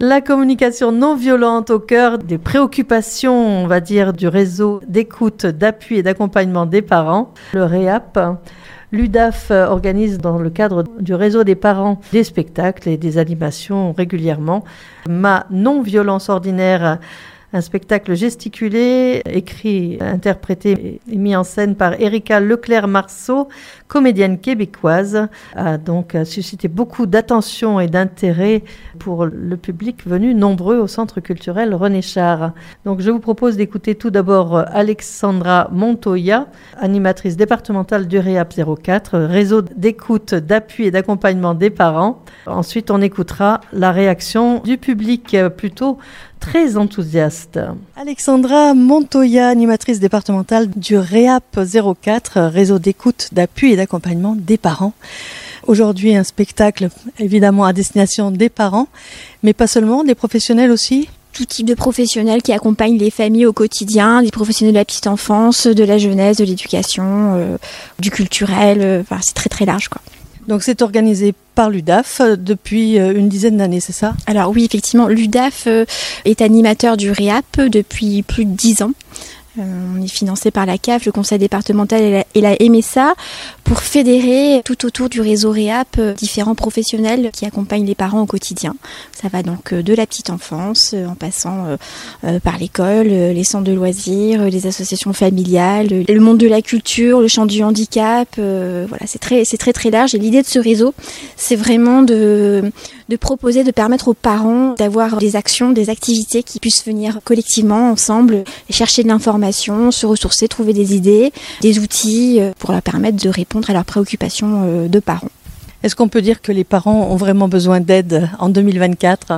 La communication non violente au cœur des préoccupations, on va dire, du réseau d'écoute, d'appui et d'accompagnement des parents, le REAP. L'UDAF organise dans le cadre du réseau des parents des spectacles et des animations régulièrement. Ma non-violence ordinaire, un spectacle gesticulé, écrit, interprété et mis en scène par Erika Leclerc-Marceau, comédienne québécoise, a donc suscité beaucoup d'attention et d'intérêt pour le public venu nombreux au Centre culturel René Char. Donc je vous propose d'écouter tout d'abord Alexandra Montoya, animatrice départementale du REAP 04, réseau d'écoute, d'appui et d'accompagnement des parents. Ensuite, on écoutera la réaction du public plutôt très enthousiaste. Alexandra Montoya, animatrice départementale du REAP 04, réseau d'écoute, d'appui et d'accompagnement des parents. Aujourd'hui, un spectacle évidemment à destination des parents, mais pas seulement, des professionnels aussi. Tout type de professionnels qui accompagnent les familles au quotidien, des professionnels de la petite enfance, de la jeunesse, de l'éducation, du culturel, c'est très très large quoi. Donc c'est organisé par l'UDAF depuis une dizaine d'années, c'est ça ? Alors oui, effectivement, l'UDAF est animateur du REAP depuis plus de 10 ans. On est financé par la CAF, le conseil départemental et la MSA pour fédérer tout autour du réseau REAP différents professionnels qui accompagnent les parents au quotidien. Ça va donc de la petite enfance en passant par l'école, les centres de loisirs, les associations familiales, le monde de la culture, le champ du handicap. Voilà, c'est très large. Et l'idée de ce réseau, c'est vraiment de proposer, de permettre aux parents d'avoir des actions, des activités qui puissent venir collectivement, ensemble, et chercher de l'information, se ressourcer, trouver des idées, des outils pour leur permettre de répondre à leurs préoccupations de parents. Est-ce qu'on peut dire que les parents ont vraiment besoin d'aide en 2024 ?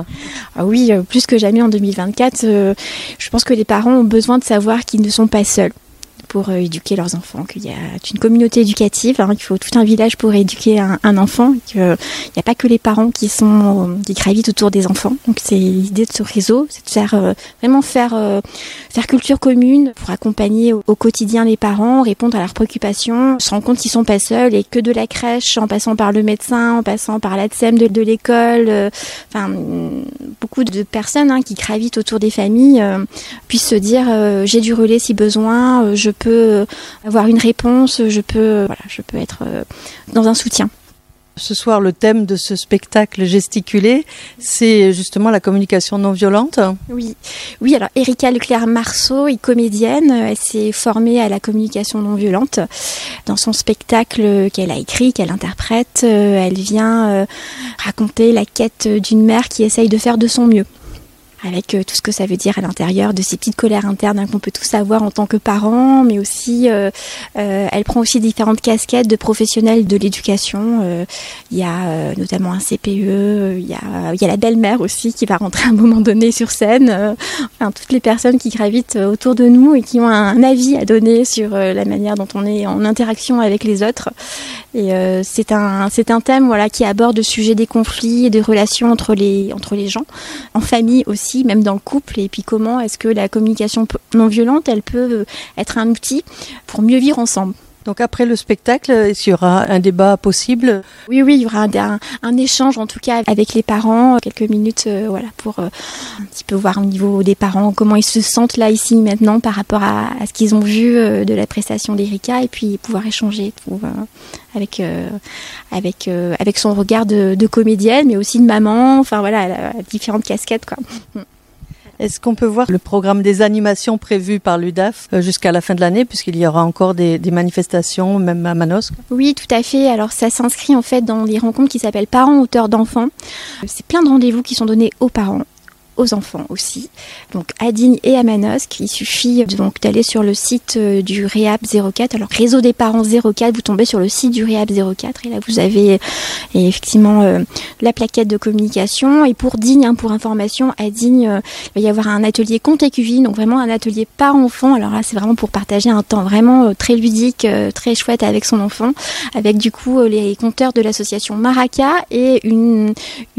Ah oui, plus que jamais en 2024. Je pense que les parents ont besoin de savoir qu'ils ne sont pas seuls pour éduquer leurs enfants, qu'il y a une communauté éducative, qu'il faut tout un village pour éduquer un enfant, qu'il n'y a pas que les parents qui gravitent autour des enfants. Donc c'est l'idée de ce réseau, c'est de faire culture commune pour accompagner au quotidien les parents, répondre à leurs préoccupations, se rendre compte qu'ils sont pas seuls et que de la crèche, en passant par le médecin, en passant par l'ATSEM de l'école, beaucoup de personnes qui gravitent autour des familles puissent se dire j'ai du relais si besoin, je peux avoir une réponse, je peux être dans un soutien. Ce soir, le thème de ce spectacle gesticulé, c'est justement la communication non violente. Oui. Alors Erika Leclerc-Marceau est comédienne. Elle s'est formée à la communication non violente. Dans son spectacle qu'elle a écrit, qu'elle interprète, elle vient raconter la quête d'une mère qui essaye de faire de son mieux, avec tout ce que ça veut dire à l'intérieur de ces petites colères internes qu'on peut tous avoir en tant que parents, mais aussi elle prend aussi différentes casquettes de professionnels de l'éducation. Il y a notamment un CPE, il y a la belle-mère aussi qui va rentrer à un moment donné sur scène. Toutes les personnes qui gravitent autour de nous et qui ont un avis à donner sur la manière dont on est en interaction avec les autres. Et c'est un thème qui aborde le sujet des conflits et des relations entre les gens, en famille aussi, même dans le couple, et puis comment est-ce que la communication non violente, elle peut être un outil pour mieux vivre ensemble. Donc après le spectacle, est-ce qu'il y aura un débat possible ? Oui, il y aura un échange en tout cas avec les parents, quelques minutes pour un petit peu voir au niveau des parents comment ils se sentent là, ici, maintenant par rapport à ce qu'ils ont vu de la prestation d'Erika, et puis pouvoir échanger avec son regard de comédienne, mais aussi de maman, elle a différentes casquettes quoi. Est-ce qu'on peut voir le programme des animations prévues par l'UDAF jusqu'à la fin de l'année, puisqu'il y aura encore des manifestations, même à Manosque ? Oui, tout à fait. Alors ça s'inscrit en fait dans des rencontres qui s'appellent Parents auteurs d'enfants. C'est plein de rendez-vous qui sont donnés aux parents, aux enfants aussi, donc à Digne et à Manosque. Il suffit donc d'aller sur le site du REAP 04, alors Réseau des parents 04, vous tombez sur le site du REAP 04 et là vous avez effectivement la plaquette de communication. Et pour Digne, pour information, à Digne, il va y avoir un atelier conte et cuisine, donc vraiment un atelier parents-enfants. Alors là c'est vraiment pour partager un temps vraiment très ludique, très chouette avec son enfant, avec du coup les conteurs de l'association Maraca et une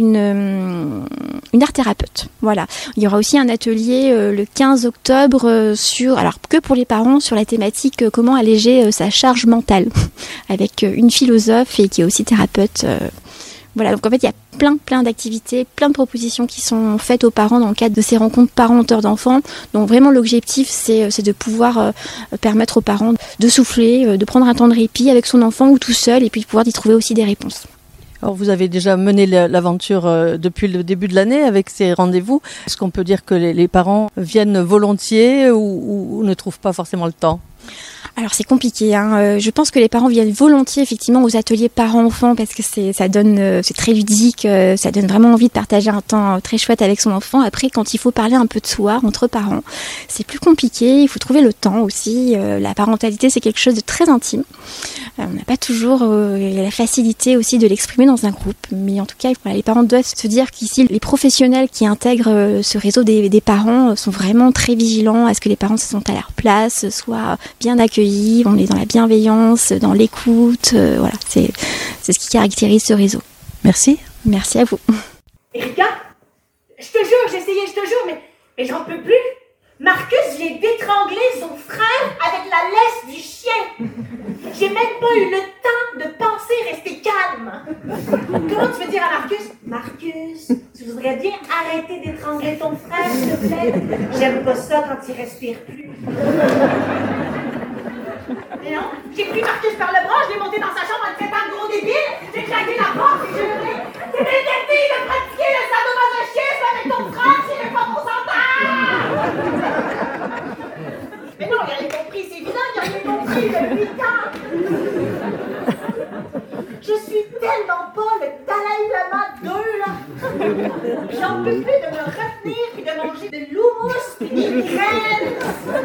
art thérapeute. Voilà. Il y aura aussi un atelier le 15 octobre que pour les parents, sur la thématique comment alléger sa charge mentale, avec une philosophe et qui est aussi thérapeute. Voilà, donc en fait, il y a plein d'activités, plein de propositions qui sont faites aux parents dans le cadre de ces rencontres parents-auteurs d'enfants. Donc vraiment, l'objectif, c'est de pouvoir permettre aux parents de souffler, de prendre un temps de répit avec son enfant ou tout seul, et puis de pouvoir y trouver aussi des réponses. Alors vous avez déjà mené l'aventure depuis le début de l'année avec ces rendez-vous. Est-ce qu'on peut dire que les parents viennent volontiers ou ne trouvent pas forcément le temps ? Alors c'est compliqué, hein. Je pense que les parents viennent volontiers effectivement aux ateliers parents-enfants parce que c'est très ludique, ça donne vraiment envie de partager un temps très chouette avec son enfant. Après, quand il faut parler un peu de soi entre parents, c'est plus compliqué, il faut trouver le temps aussi. La parentalité, c'est quelque chose de très intime. On n'a pas toujours la facilité aussi de l'exprimer dans un groupe, mais en tout cas, les parents doivent se dire qu'ici, les professionnels qui intègrent ce réseau des parents sont vraiment très vigilants à ce que les parents se sentent à leur place, soient bien accueillis. On est dans la bienveillance, dans l'écoute, voilà, c'est ce qui caractérise ce réseau. Merci. Merci à vous. Erika, je te jure, j'ai essayé, mais j'en peux plus. Marcus vient d'étrangler son frère avec la laisse du chien. J'ai même pas eu le temps de penser rester calme. Comment tu veux dire à Marcus? Marcus, tu voudrais bien arrêter d'étrangler ton frère, s'il te plaît? J'aime pas ça quand il respire plus. Mais non, j'ai pris Marcus par le bras, je l'ai monté dans sa chambre en le traitant de gros débile, j'ai claqué la porte et j'ai hurlé. C'est interdit de pratiquer le sadomasochisme avec ton frère s'il n'est pas consentant! Mais non, il a rien compris, c'est évident, il a rien compris, il a 8 ans! Je suis tellement pas le Dalai Lama 2, là! J'en peux plus de me retenir puis de manger de l'houmous puis des crèmes!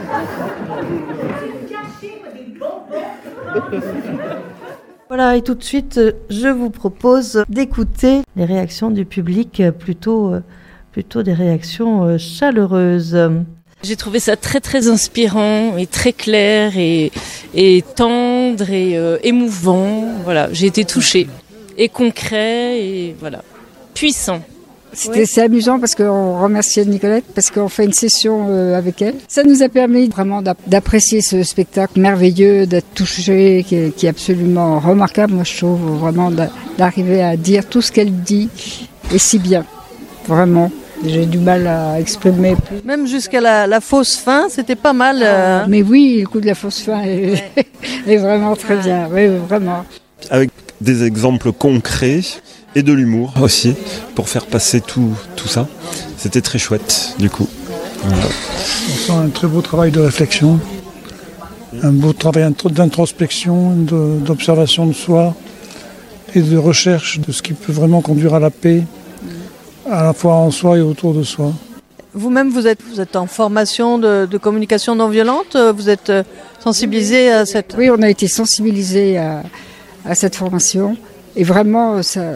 J'ai caché des bonbons! Voilà, et tout de suite, je vous propose d'écouter les réactions du public, plutôt des réactions chaleureuses. J'ai trouvé ça très très inspirant et très clair et tendre et émouvant. Voilà, j'ai été touchée et concret et voilà, puissant. C'est amusant parce qu'on remerciait Nicolette parce qu'on fait une session avec elle. Ça nous a permis vraiment d'apprécier ce spectacle merveilleux, d'être touché, qui est absolument remarquable. Moi, je trouve vraiment d'arriver à dire tout ce qu'elle dit et si bien, vraiment. J'ai du mal à exprimer. Même jusqu'à la fausse fin, c'était pas mal. Mais oui, le coup de la fausse fin est vraiment très bien. Oui, vraiment. Avec des exemples concrets et de l'humour aussi, pour faire passer tout ça. C'était très chouette, du coup. Voilà. On sent un très beau travail de réflexion, un beau travail d'introspection, d'observation de soi et de recherche de ce qui peut vraiment conduire à la paix, à la fois en soi et autour de soi. Vous-même, vous êtes en formation de communication non violente. Vous êtes sensibilisé à cette... Oui, on a été sensibilisé à cette formation. Et vraiment, ça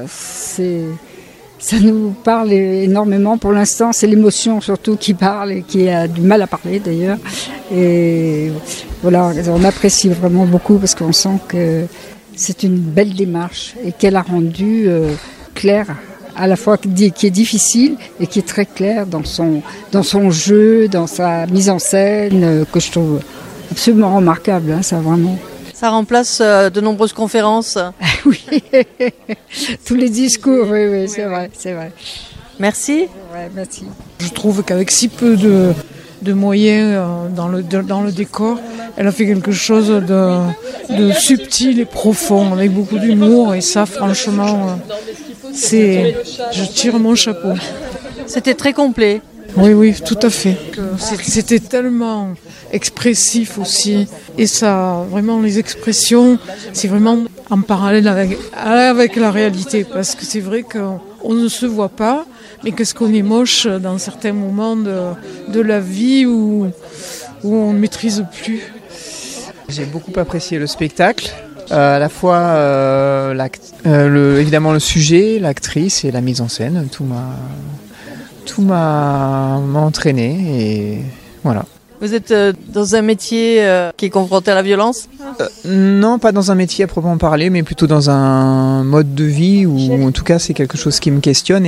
nous parle énormément. Pour l'instant, c'est l'émotion surtout qui parle et qui a du mal à parler d'ailleurs. Et voilà, on apprécie vraiment beaucoup parce qu'on sent que c'est une belle démarche et qu'elle a rendu clair, à la fois qui est difficile et qui est très clair dans son jeu, dans sa mise en scène, que je trouve absolument remarquable, hein, ça vraiment. Ça remplace de nombreuses conférences. Oui, tous les discours, oui, c'est vrai. Merci. Ouais, merci. Je trouve qu'avec si peu de moyens dans le décor, elle a fait quelque chose de subtil et profond, avec beaucoup d'humour, et ça, franchement, je tire mon chapeau. C'était très complet. Oui, tout à fait. C'était tellement expressif aussi. Et ça, vraiment, les expressions, c'est vraiment en parallèle avec la réalité. Parce que c'est vrai qu'on ne se voit pas, mais qu'est-ce qu'on est moche dans certains moments de la vie où on ne maîtrise plus. J'ai beaucoup apprécié le spectacle. À la fois évidemment le sujet, l'actrice et la mise en scène. Tout m'a entraîné et voilà. Vous êtes dans un métier qui est confronté à la violence ? Non, pas dans un métier à proprement parler, mais plutôt dans un mode de vie où en tout cas c'est quelque chose qui me questionne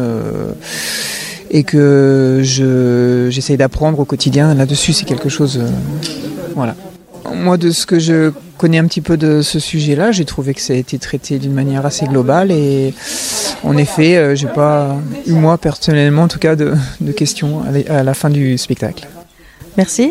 et que j'essaye d'apprendre au quotidien. Là-dessus, c'est quelque chose... voilà. Moi, de ce que je connais un petit peu de ce sujet-là. J'ai trouvé que ça a été traité d'une manière assez globale et en effet, j'ai pas eu moi personnellement en tout cas de questions à la fin du spectacle. Merci.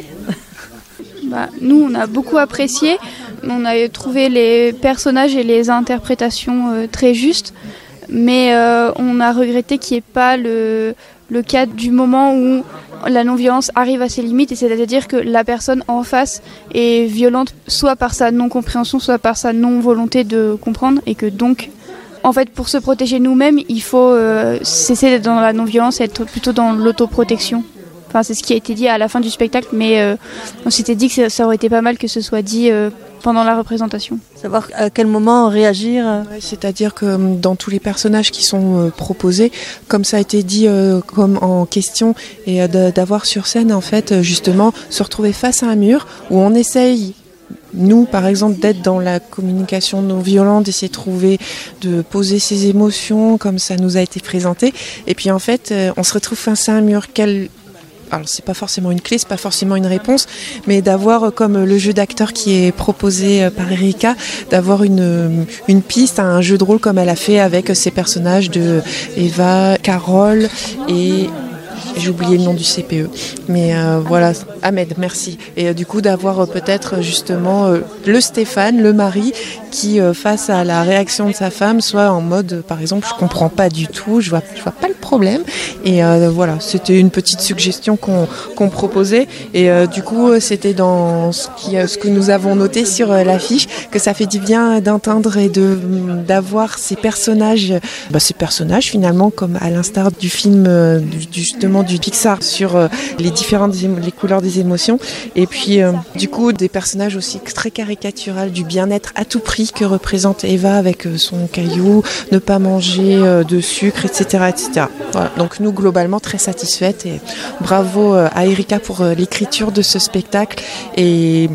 Nous, on a beaucoup apprécié. On a trouvé les personnages et les interprétations très justes, mais on a regretté qu'il n'y ait pas le cas du moment où la non-violence arrive à ses limites, et c'est-à-dire que la personne en face est violente soit par sa non-compréhension, soit par sa non-volonté de comprendre, et que donc, en fait, pour se protéger nous-mêmes, il faut cesser d'être dans la non-violence et être plutôt dans l'autoprotection. Enfin, c'est ce qui a été dit à la fin du spectacle, mais on s'était dit que ça aurait été pas mal que ce soit dit pendant la représentation. Savoir à quel moment réagir. C'est-à-dire que dans tous les personnages qui sont proposés, comme ça a été dit comme en question, et d'avoir sur scène, en fait, justement, se retrouver face à un mur où on essaye, nous, par exemple, d'être dans la communication non violente, d'essayer de poser ses émotions comme ça nous a été présenté. Et puis, en fait, on se retrouve face à un mur. Alors c'est pas forcément une clé, c'est pas forcément une réponse, mais d'avoir comme le jeu d'acteur qui est proposé par Erika, d'avoir une piste, un jeu de rôle comme elle a fait avec ses personnages de Eva, Carole et j'ai oublié le nom du CPE, mais voilà, Ahmed, merci. Et du coup d'avoir peut-être justement le Stéphane, le mari, qui face à la réaction de sa femme, soit en mode, par exemple, je comprends pas du tout, je vois pas le problème. Et voilà, c'était une petite suggestion qu'on proposait. Et du coup, c'était dans ce que nous avons noté sur l'affiche, que ça fait du bien d'entendre et d'avoir ces personnages finalement, comme à l'instar du film justement du Pixar sur les couleurs des émotions. Et puis du coup des personnages aussi très caricaturales du bien-être à tout prix que représente Eva avec son caillou, ne pas manger de sucre, etc. Voilà. Donc nous globalement très satisfaites et bravo à Erika pour l'écriture de ce spectacle et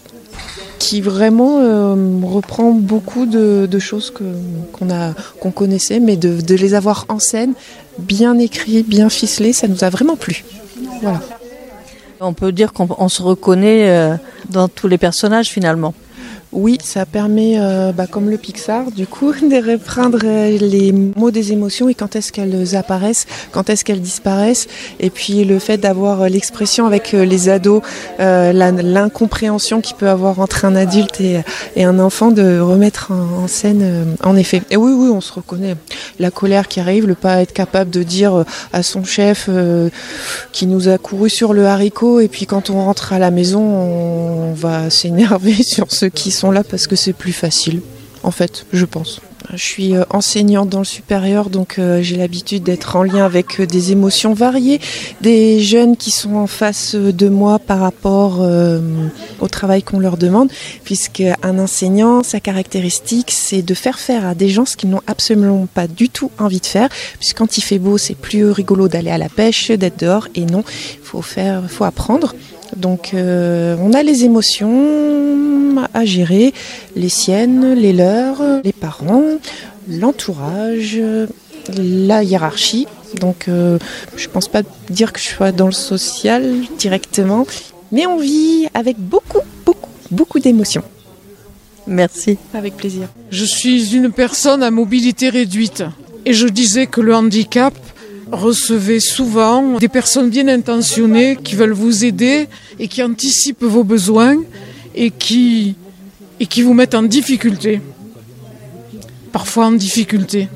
qui vraiment reprend beaucoup de choses qu'on connaissait, mais de les avoir en scène, bien écrits, bien ficelés, ça nous a vraiment plu. Voilà. On peut dire qu'on se reconnaît dans tous les personnages finalement. Oui, ça permet, comme le Pixar, du coup, de reprendre les mots des émotions et quand est-ce qu'elles apparaissent, quand est-ce qu'elles disparaissent. Et puis le fait d'avoir l'expression avec les ados, l'incompréhension qu'il peut avoir entre un adulte et un enfant, de remettre en scène, en effet. Et oui, on se reconnaît. La colère qui arrive, le pas être capable de dire à son chef qui nous a couru sur le haricot, et puis quand on rentre à la maison, on va s'énerver sur ceux qui sont là parce que c'est plus facile, en fait, je pense. Je suis enseignante dans le supérieur, donc j'ai l'habitude d'être en lien avec des émotions variées, des jeunes qui sont en face de moi par rapport au travail qu'on leur demande, puisqu'un enseignant, sa caractéristique, c'est de faire à des gens ce qu'ils n'ont absolument pas du tout envie de faire, puisque quand il fait beau, c'est plus rigolo d'aller à la pêche, d'être dehors, et non, il faut apprendre. Donc on a les émotions à gérer, les siennes, les leurs, les parents, l'entourage, la hiérarchie. Donc je pense pas dire que je sois dans le social directement, mais on vit avec beaucoup d'émotions. Merci. Avec plaisir. Je suis une personne à mobilité réduite et je disais que le handicap recevez souvent des personnes bien intentionnées qui veulent vous aider et qui anticipent vos besoins et qui vous mettent en difficulté. Parfois en difficulté.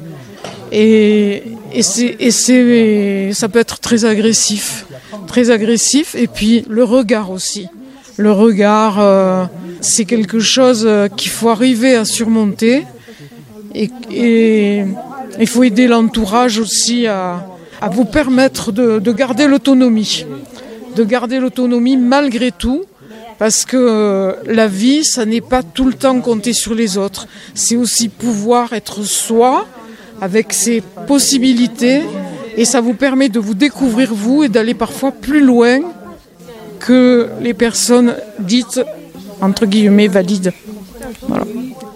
Et ça peut être très agressif. Et puis le regard aussi. Le regard, c'est quelque chose qu'il faut arriver à surmonter. Et il faut aider l'entourage aussi à vous permettre de garder l'autonomie. De garder l'autonomie malgré tout, parce que la vie, ça n'est pas tout le temps compter sur les autres. C'est aussi pouvoir être soi, avec ses possibilités, et ça vous permet de vous découvrir vous et d'aller parfois plus loin que les personnes dites, entre guillemets, valides. Voilà.